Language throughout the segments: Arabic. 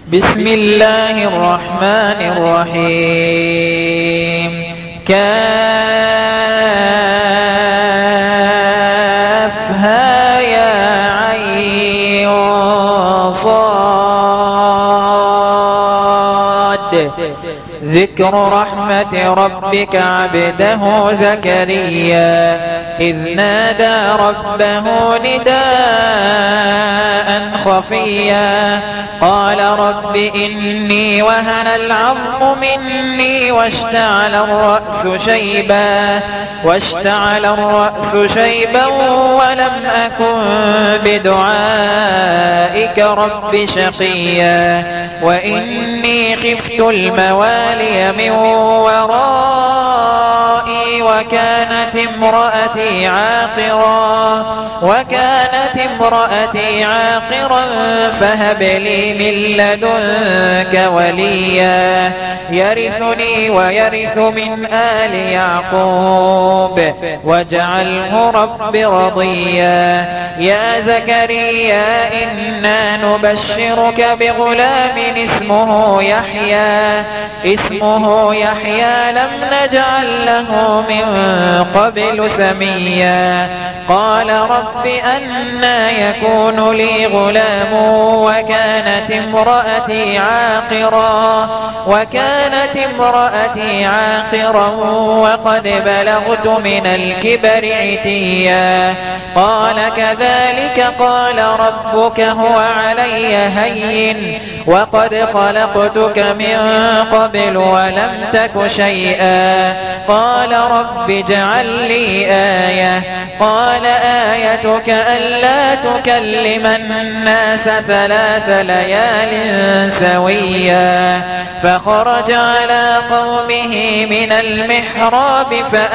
بسم الله الرحمن الرحيم كافها يا عين صاد ذكر رحمة ربك عبده زكريا إذ نادى ربه نداء خفيا قال رب إني وهن العظم مني واشتعل الرأس شيبا ولم أكن بدعائك رب شقيا وإني خفت الموالي من ورائي وكانت امرأتي عاقرا فهب لي من لدنك وليا يرثني ويرث من آل يعقوب واجعله رب رضيا يا زكريا إنا نبشرك بغلام اسمه يحيى لم نجعل له من قبل سميا قال رب أنى يكون لي غلام وكانت امرأتي عاقرا وقد بلغت من الكبر عتيا قال كذلك قال ربك هو علي هين وقد خلقتك من قبل ولم تك شيئا قال رب اجعل لي آية قال آيتك ألا تكلم الناس 3 ليال سويا فخرج على قومه من المحراب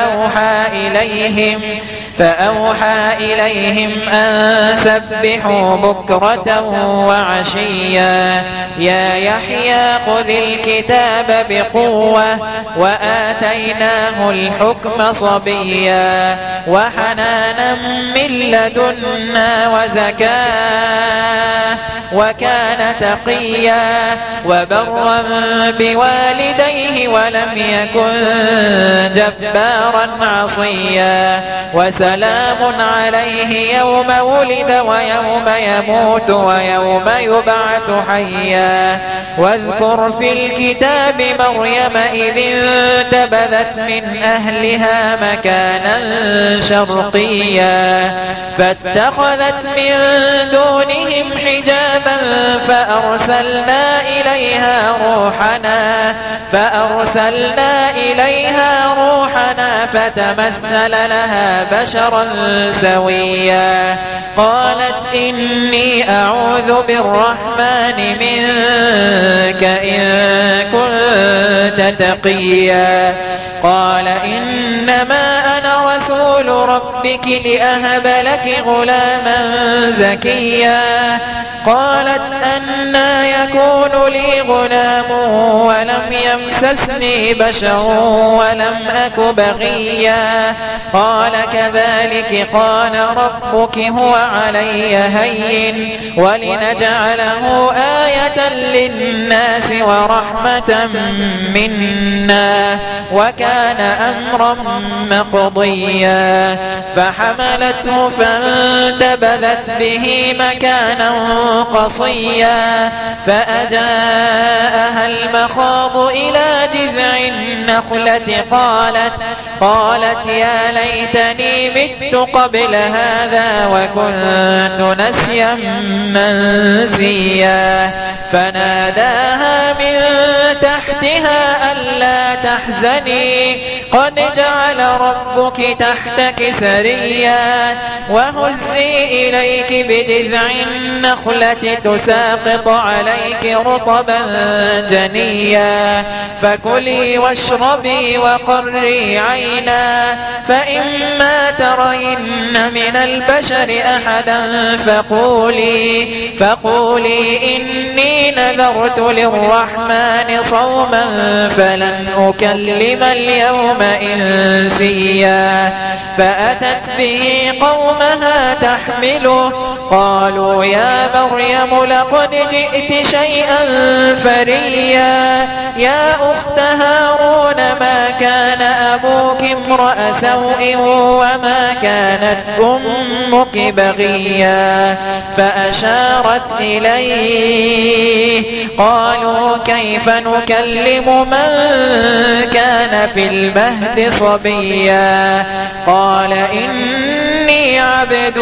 فأوحى إليهم أن سبحوا بكرة وعشيا يا يحيى خذ الكتاب بقوة وآتيناه الحكم صبيا وحنانا من لدنا وزكاة وكان تقيا وبرا بوالديه ولم يكن جبارا عصيا وسلام عليه يوم ولد ويوم يموت ويوم يبعث حيا واذكر في الكتاب مريم إذ انتبذت من أهلها مكانا شرقيا فاتخذت من دونهم حجابا فأرسلنا إليها روحنا فتمثل لها بشرا سويا قالت إني أعوذ بالرحمن منك إن كنت تقيا قال إنما أنا رسول ربك لأهب لك غلاما زكيا قالت أنى يكون لي غلام ولم يمسسني بشر ولم أك بغيا قال كذلك قال ربك هو علي هين ولنجعله آية للناس ورحمة منا وكان أمرا مقضيا فحملته فانتبذت به مكانا قصيا فأجاءها المخاض إلى جذع النخلة قالت يا ليتني مت قبل هذا وكنت نسيا منسيا فناداها من تحتها ألا تحزني قد جعل ربك تحتك سريا وهزي إليك بجذع النخلة تساقط عليك رطبا جنيا فكلي واشربي وقري عينا فإما ترين من البشر أحدا فقولي إني نذرت للرحمن صوما يوما فلن أكلم اليوم إنسيا فأتت به قومها تحمله قالوا يا مريم لقد جئت شيئا فريا يا أخت هارون ما كان أبوك امرأ سوء وما كانت أمك بغيا فأشارت إليه قالوا كيف نكلم من كان في المهد صبيا قال إني عبد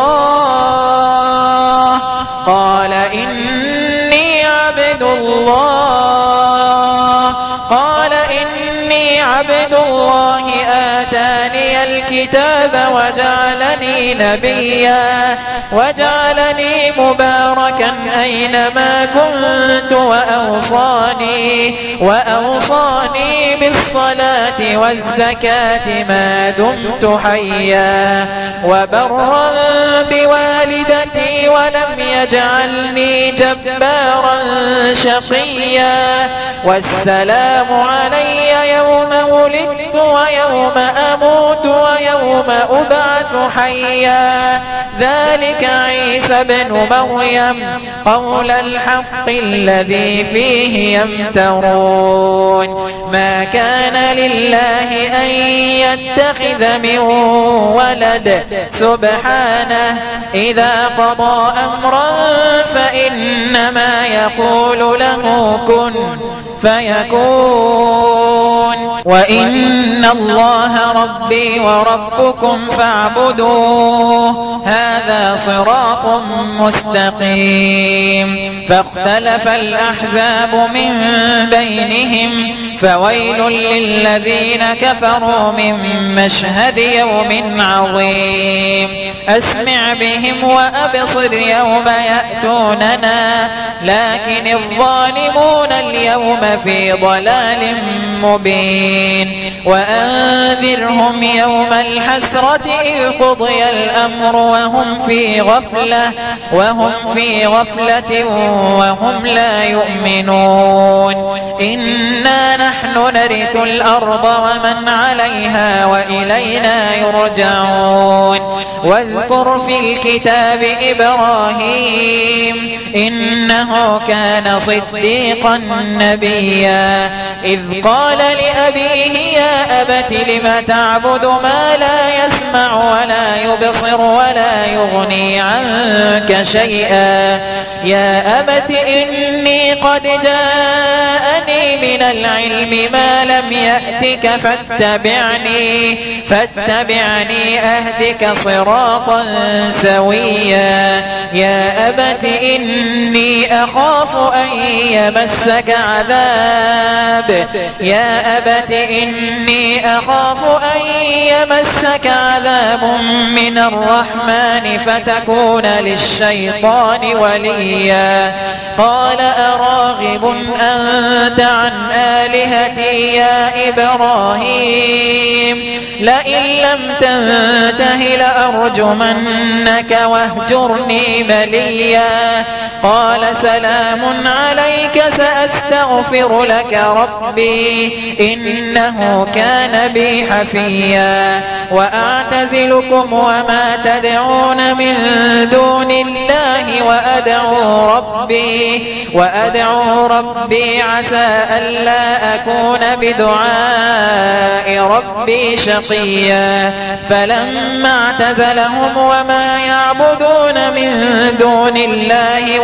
الله قال إني عبد الله قال إني عبد الله آتاني الكتاب وجعلني نبيا وجعلني مباركا أينما كنت وأوصاني بالصلاة والزكاة ما دمت حيا وبرا بوالدتي ولم يجعلني جبارا شقيا والسلام علي يوم ولدت ويوم أموت ويوم أبعث حيا ذلك عيسى بن مريم قول الحق الذي فيه يمترون ما كان لله أن يتخذ من ولد سبحانه إذا قضى أمرا فإنما يقول له كن فيكون وإن الله ربي وربكم فاعبدوه هذا صراط مستقيم فاختلف الأحزاب من بينهم فويل للذين كفروا من مشهد يوم عظيم أسمع بهم وأبصر يوم يأتوننا لكن الظالمون اليوم في ضلال مبين وأنذرهم يوم الحسرة إذ قضي الأمر وهم في غفلة وهم لا يؤمنون إنا نحن نرث الأرض ومن عليها وإلينا يرجعون واذكر في الكتاب إبراهيم إنه كان صديقا نبيا إذ قال لأبيه يا أبت لم تعبد ما لا يسمع ولا يبصر ولا يغني عنك شيئا يا أبت إني قد جاءني من العلم ما لم يأتك فاتبعني أهدك صراطا سويا يا أبت إني أخاف أن يمسك عذاب من الرحمن فتكون للشيطان وليا قال أراغب أنت عن آلهتي يا إبراهيم لئن لم تنته لأرجمنك واهجرني مليا قال سلام عليك سأستغفر لك ربي إنه كان بي حفيا وأعتزلكم وما تدعون من دون الله وأدعو ربي عسى ألا أكون بدعاء ربي شقيا فلما اعتزلهم وما يعبدون من دون الله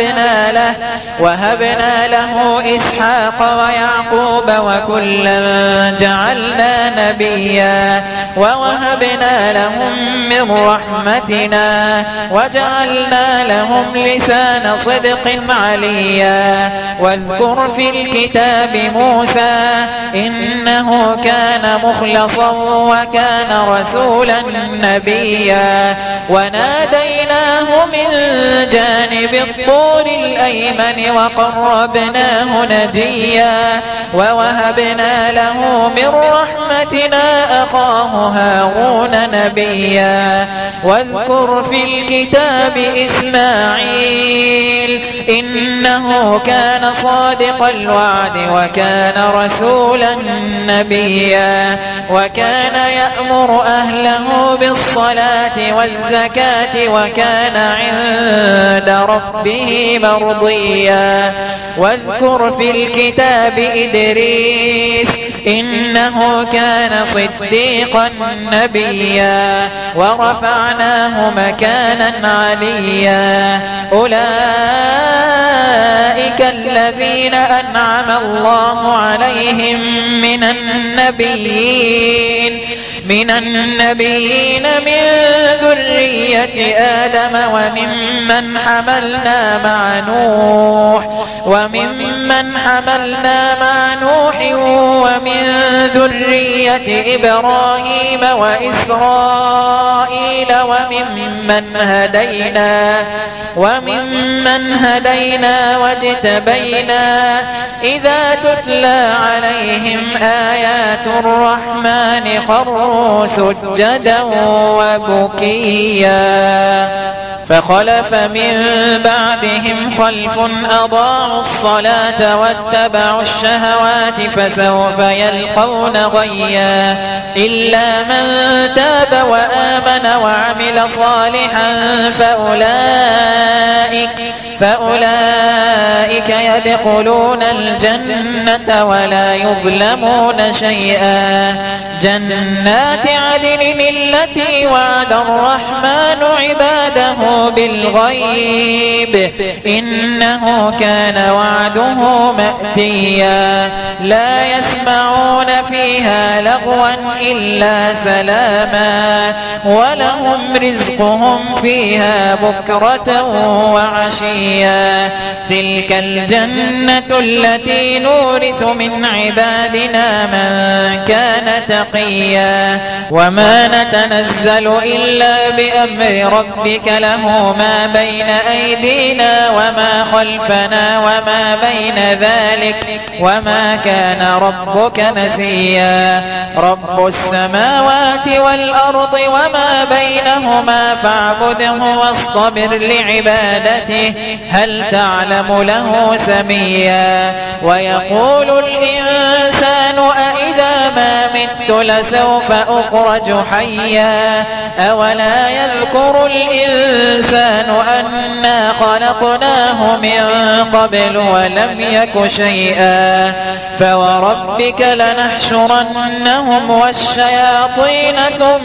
وهبنا له إسحاق ويعقوب وكلا جعلنا نبيا ووهبنا لهم من رحمتنا وجعلنا لهم لسان صدق عليا واذكر في الكتاب موسى إنه كان مخلصا وكان رسولا نبيا وناديناه من جانب الطور الأيمن وقربناه نجيا ووهبنا له من رحمتنا أخاه هارون نبيا واذكر في الكتاب إسماعيل إنه كان صادق الوعد وكان رسولا نبيا وكان يأمر أهله بالصلاة والزكاة وكان عند ربه مرضيا واذكر في الكتاب إدريس إنه كان صديقا نبيا ورفعناه مكانا عليا أولئك الذين أنعم الله عليهم من النبيين من ذرية آدم وممن حملنا مع نوح ومن ذرية إبراهيم وإسرائيل وممن هدينا واجتبينا إذا تتلى عليهم آيات الرحمن خروا سجدا وبكيا فخلف من بعدهم خلف أضاعوا الصلاة واتبعوا الشهوات فسوف يلقون غيا إلا من تاب وآمن وعمل صالحا فأولئك يدخلون الجنة ولا يظلمون شيئا جنات عدن التي وعد الرحمن عباده بالغيب إنه كان وعده مأتيا لا يسمعون فيها لغوا إلا سلاما ولهم رزقهم فيها بكرة وعشيا تلك الجنة التي نورث من عبادنا من كان تقيا وما نتنزل إلا بأمر ربك له ما بين أيدينا وما خلفنا وما بين ذلك وما كان ربك نسيا رب السماوات والأرض وما بينهما فاعبده واصطبر لعبادته هل تعلم له سميا ويقول الإنسان أإذا ما مت لسوف أخرج حيا أولا يذكر الإنسان أنا خلقناه من قبل ولم يك شيئا فوربك لنحشرنهم والشياطين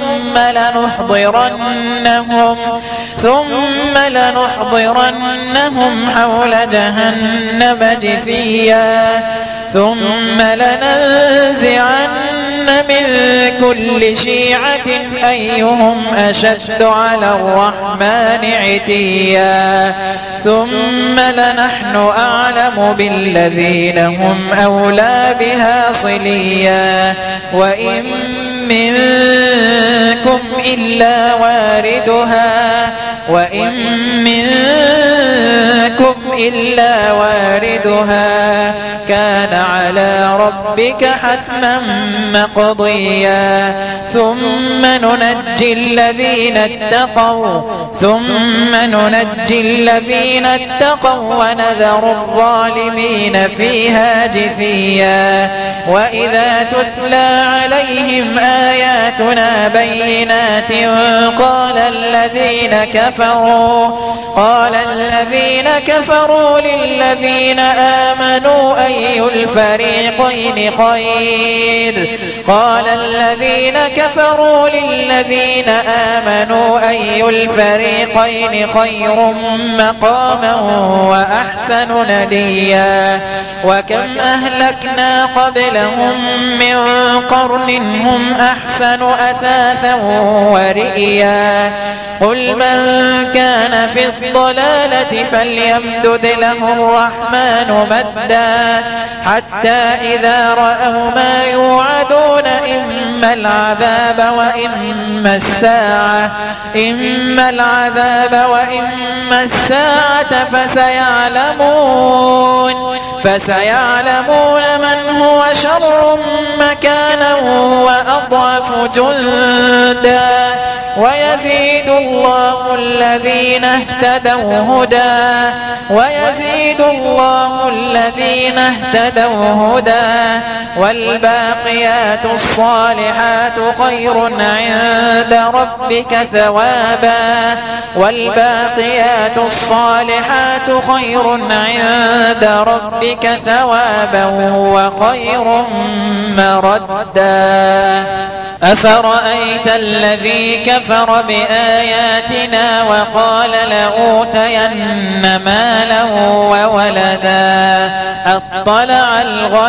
ثم لنحضرنهم حول جهنم جثيا ثم لننزعن من كل شيعة أيهم أشد على الرحمن عتيا ثم لنحن أعلم بالذين هم أولى بها صليا وإن منكم إلا واردها كان على ربك حتما مقضيا ثم ننجي الذين اتقوا ونذر الظالمين فيها جثيا وإذا تتلى عليهم آياتنا بينات قال الذين كفروا للذين آمنوا أي الفريقين خير مقاما وأحسن نديا وكم أهلكنا قبلهم من قرن هم أحسن أثاثا ورئيا قل من كان في الضلالة فليمدد له الرحمن مدا حتى إذا رأوا ما يوعدون إما العذاب وإما الساعة فسيعلمون من هو شر مكانا وأضعف جندا ويزيد الله الذين اهتدوا هدى والباقيات الصالحات خير عند ربك ثوابا وخير مردا أفرأيت الذي كفر بآياتنا وقال لأوتين مالا وولدا أطلع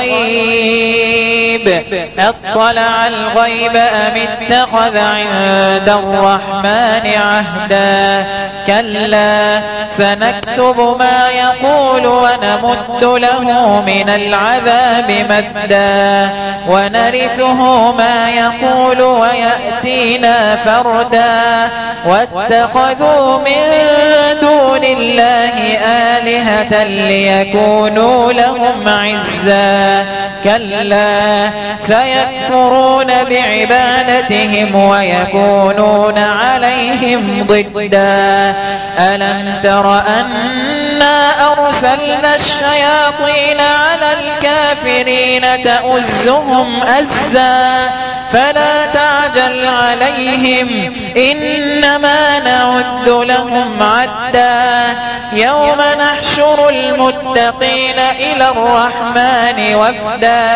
الغيب أم اتخذ عند الرحمن عهدا كلا سنكتب ما يقول ونمد له من العذاب مدا ونرثه ما يقول ويأتينا فردا واتخذوا من دون الله آلهة ليكونوا لهم عزا كلا سيكفرون بعبادتهم ويكونون عليهم ضدا ألم تر أنا أرسلنا الشياطين على الكافرين تؤزهم أزا فلا تعجل عليهم إنما نعد لهم عدا يوم نحشر المتقين إلى الرحمن وفدا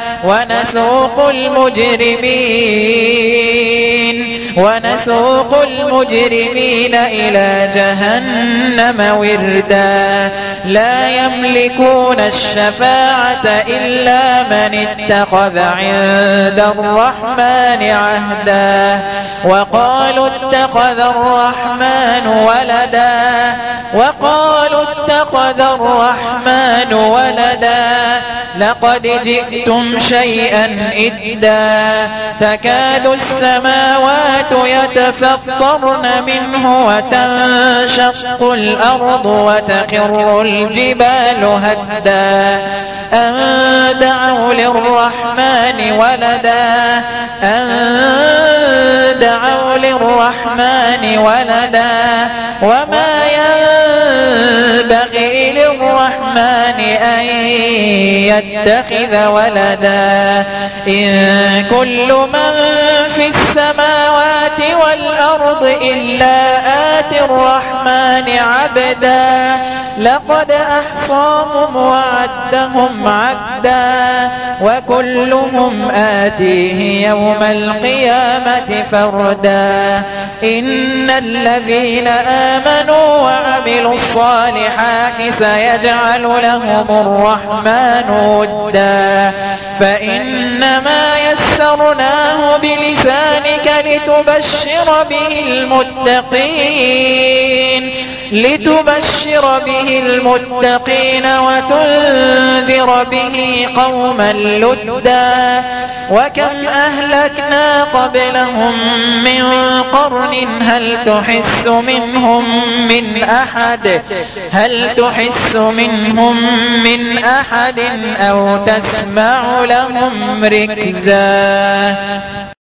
ونسوق المجرمين إلى جهنم وردا لا يملكون الشفاعة إلا من اتخذ عند الرحمن عهدا وقالوا اتخذ الرحمن ولدا لقد جئتم شيئا إدا تكاد السماوات يتفطرن منه وتنشق الأرض وتخر الجبال هدا أن دعوا للرحمن ولدا وما ينبغي للرحمن أن يتخذ ولدا إن كل من في السماوات والأرض إلا آتي الرحمن عبدا لقد أحصاهم وعدهم عدا وكلهم آتيه يوم القيامة فردا إن الذين آمنوا وعملوا الصالحات سيجعل لهم الرحمن ودا فإنما يسرناه بلسانك لتبشر به المتقين وتنذر به قوما لدا وكم أهلكنا قبلهم من قرن هل تحس منهم من أحد أو تسمع لهم ركزا